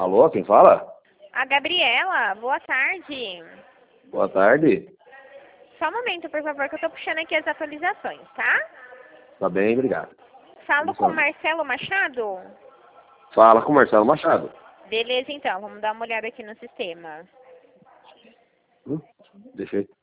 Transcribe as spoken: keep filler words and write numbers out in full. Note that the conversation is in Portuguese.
Alô, quem fala? A Gabriela, boa tarde. Boa tarde. Só um momento, por favor, que eu tô puxando aqui as atualizações, tá? Tá bem, obrigado. Falo com o Marcelo Machado? Fala com o Marcelo Machado. Beleza, então. Vamos dar uma olhada aqui no sistema. Hum, deixa eu...